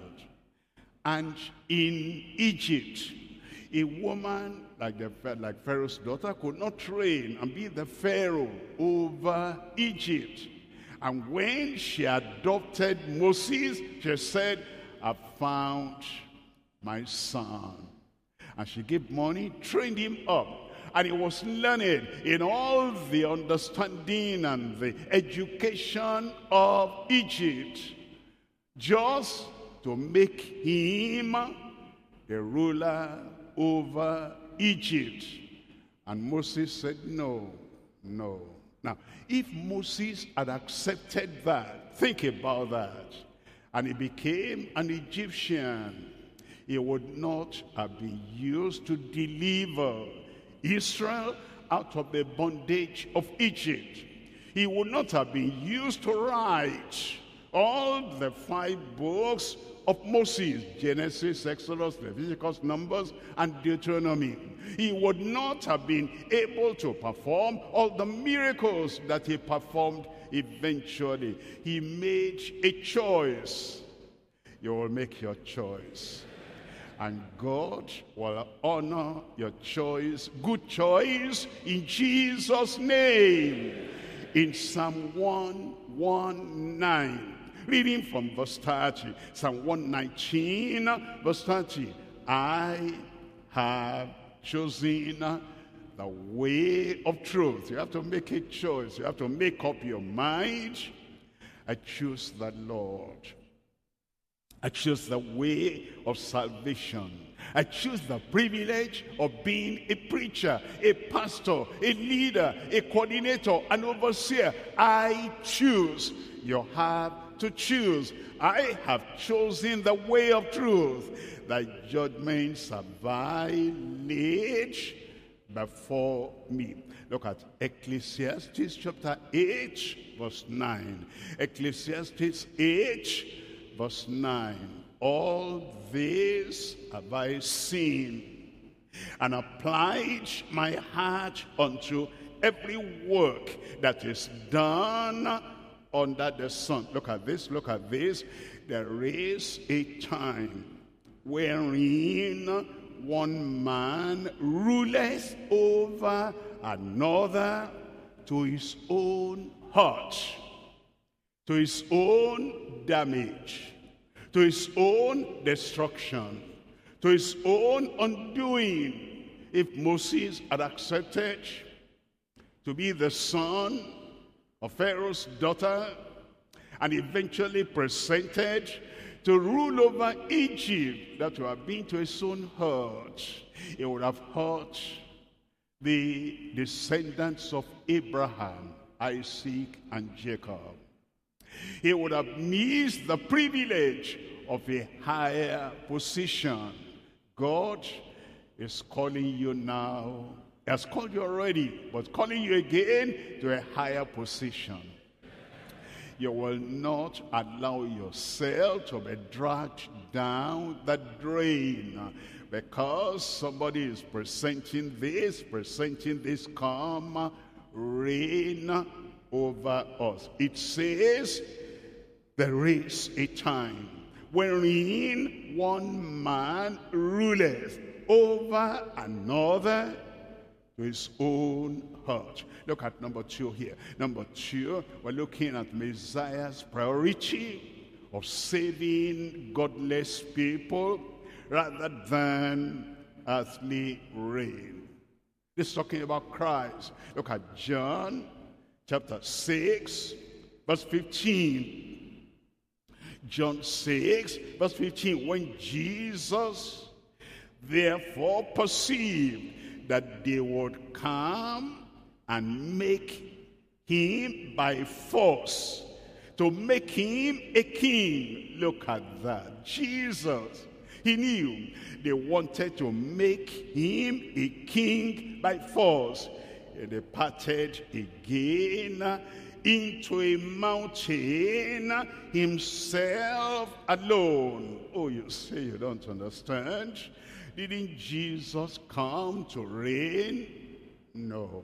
And in Egypt, a woman like, the, like Pharaoh's daughter could not reign and be the Pharaoh over Egypt. And when she adopted Moses, she said, I found my son. And she gave money, trained him up. And he was learned in all the understanding and the education of Egypt, just to make him the ruler over Egypt. And Moses said, no, no. Now, if Moses had accepted that, think about that, and he became an Egyptian, he would not have been used to deliver Israel out of the bondage of Egypt. He would not have been used to write all the five books of Moses, Genesis, Exodus, Leviticus, Numbers, and Deuteronomy. He would not have been able to perform all the miracles that he performed eventually. He made a choice. You will make your choice. And God will honor your choice, good choice, in Jesus' name. In Psalm one nineteen, Reading from verse thirty, Psalm one nineteen, verse thirty. I have chosen the way of truth. You have to make a choice. You have to make up your mind. I choose the Lord. I choose the way of salvation. I choose the privilege of being a preacher, a pastor, a leader, a coordinator, an overseer. I choose. You have to choose. I have chosen the way of truth. Thy judgments are laid before me. Look at Ecclesiastes chapter eight, verse nine. Ecclesiastes eight, verse nine. All this have I seen, and applied my heart unto every work that is done under the sun. Look at this, look at this. There is a time wherein one man ruleth over another to his own hurt, to his own damage, to his own destruction, to his own undoing. If Moses had accepted to be the son of Pharaoh's daughter and eventually presented to rule over Egypt, that would have been to his own hurt. It would have hurt the descendants of Abraham, Isaac, and Jacob. He would have missed the privilege of a higher position. God is calling you now. He has called you already, but calling you again to a higher position. You will not allow yourself to be dragged down the drain because somebody is presenting this, presenting this calm reign over us. It says there is a time wherein one man ruleth over another to his own hurt. Look at number two here. Number two, we're looking at Messiah's priority of saving godless people rather than earthly reign. This is talking about Christ. Look at John chapter six, verse fifteen. John six, verse fifteen. When Jesus therefore perceived that they would come and make him by force, to make him a king. Look at that. Jesus, he knew they wanted to make him a king by force. He departed again into a mountain, himself alone. Oh, you say you don't understand? Didn't Jesus come to reign? No.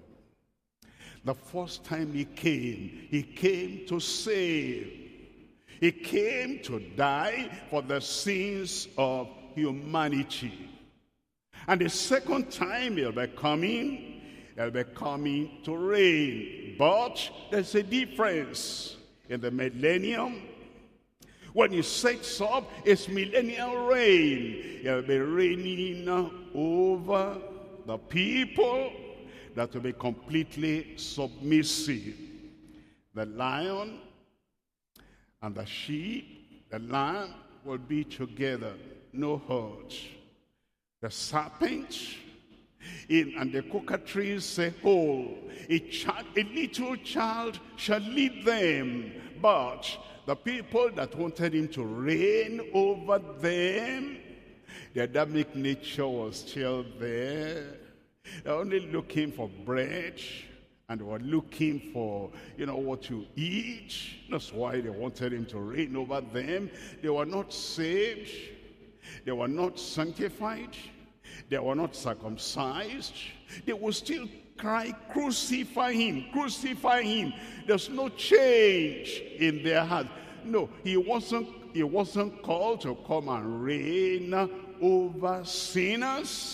The first time he came, he came to save. He came to die for the sins of humanity. And the second time he'll be coming, he'll be coming to reign. But there's a difference. In the millennium, when he sets up his millennial reign, he'll be reigning over the people that will be completely submissive. The lion and the sheep, the lamb will be together, no hurt. The serpent in, and the cockatrice a whole. A, child, a little child shall lead them, but the people that wanted him to reign over them, the Adamic nature was still there. They're only looking for bread, and they were looking for, you know, what to eat. That's why they wanted him to reign over them. They were not saved. They were not sanctified. They were not circumcised. They would still cry, crucify him, crucify him. There's no change in their heart. No, he wasn't, he wasn't called to come and reign over sinners.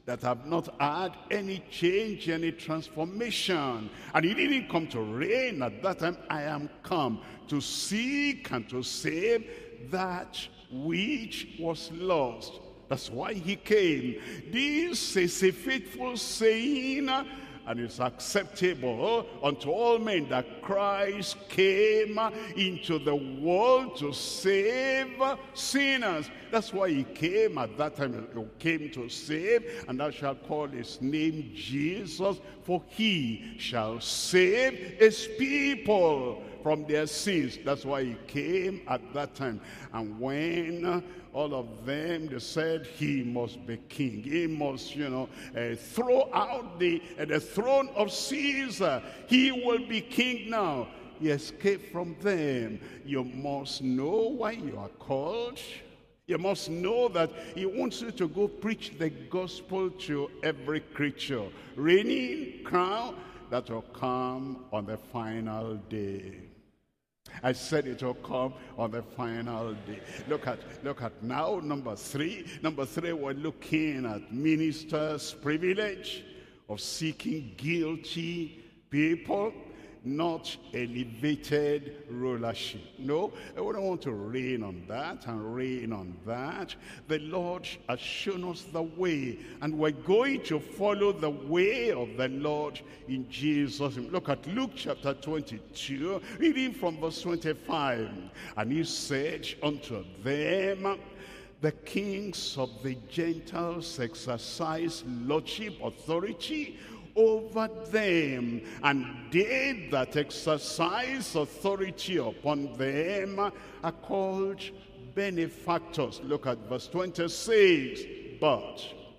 that have not had any change, any transformation. And he didn't come to reign at that time. I am come to seek and to save that which was lost. That's why he came. This is a faithful saying, and it's acceptable unto all men, that Christ came into the world to save sinners. That's why he came at that time. He came to save, and thou shalt call his name Jesus, for he shall save his people from their sins. That's why he came at that time. And when all of them, they said he must be king. He must, you know, uh, throw out the, uh, the throne of Caesar. He will be king now. He escaped from them. You must know why you are called. You must know that he wants you to go preach the gospel to every creature. Reigning crown that will come on the final day. I said it will come on the final day. Look at, look at now, number three. Number three, we're looking at ministers' privilege of seeking guilty people, not elevated rulership. No, we don't want to reign on that and reign on that. The Lord has shown us the way, and we're going to follow the way of the Lord in Jesus' name. Look at Luke chapter twenty-two, reading from verse twenty-five. And he said unto them, the kings of the Gentiles exercise lordship, authority over them, and they that exercise authority upon them are called benefactors. Look at verse twenty-six. But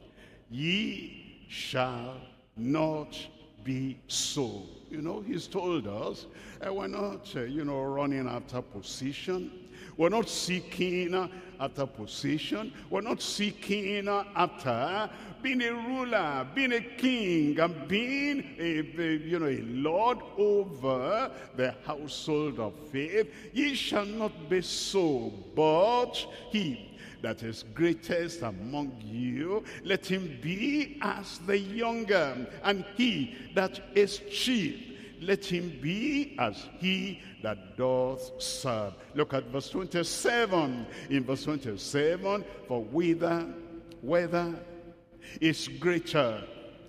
ye shall not be so. You know, he's told us, uh, we're not, uh, you know, running after position. We're not seeking uh, after position. We're not seeking uh, after being a ruler, being a king, and being a, a, you know, a lord over the household of faith. Ye shall not be so, but he that is greatest among you, let him be as the younger, and he that is chief, let him be as he that doth serve. Look at verse twenty-seven. In verse twenty-seven, for whether, whether is greater,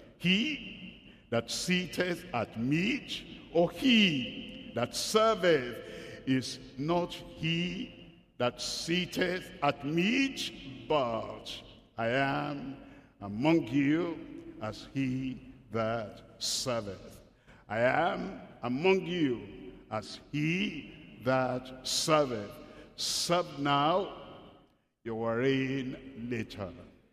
he that sitteth at meat, or he that serveth? Is not he that sitteth at meat, but I am among you as he that serveth. I am among you as he that serveth. Serve now, you will reign later.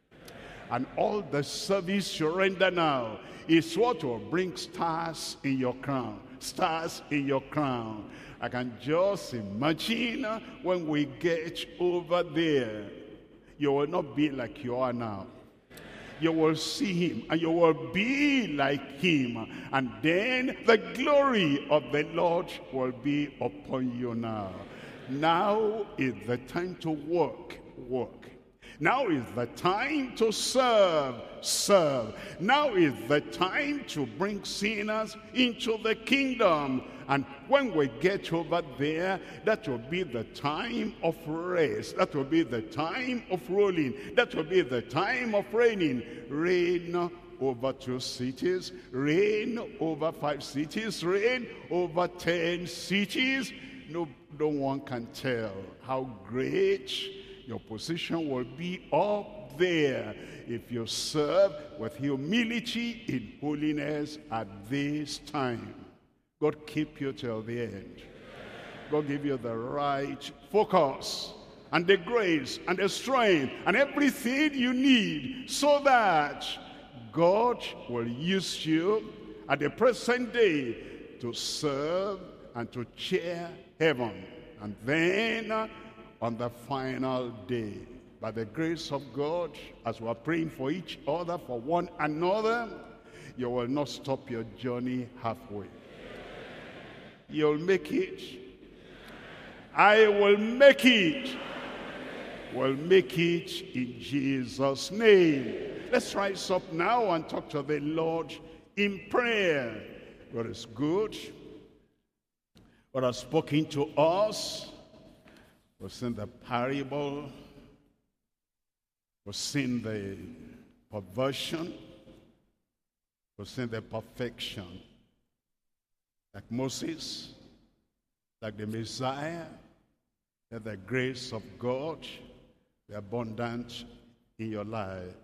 And all the service you render now is what will bring stars in your crown. Stars in your crown. I can just imagine when we get over there, you will not be like you are now. You will see him and you will be like him, and then the glory of the Lord will be upon you now. Now is the time to work, work. Now is the time to serve, serve. Now is the time to bring sinners into the kingdom. And when we get over there, that will be the time of rest. That will be the time of ruling. That will be the time of reigning. Reign over two cities. Reign over five cities. Reign over ten cities. No, no one can tell how great your position will be up there if you serve with humility in holiness at this time. God keep you till the end. God give you the right focus and the grace and the strength and everything you need so that God will use you at the present day to serve and to cheer heaven. And then on the final day, by the grace of God, as we are praying for each other, for one another, you will not stop your journey halfway. You'll make it. I will make it. We'll make it in Jesus' name. Let's rise up now and talk to the Lord in prayer. God is good. God has spoken to us. We've seen the parable. We've seen the perversion. We've seen the perfection. Like Moses, like the Messiah, let the grace of God be abundant in your life.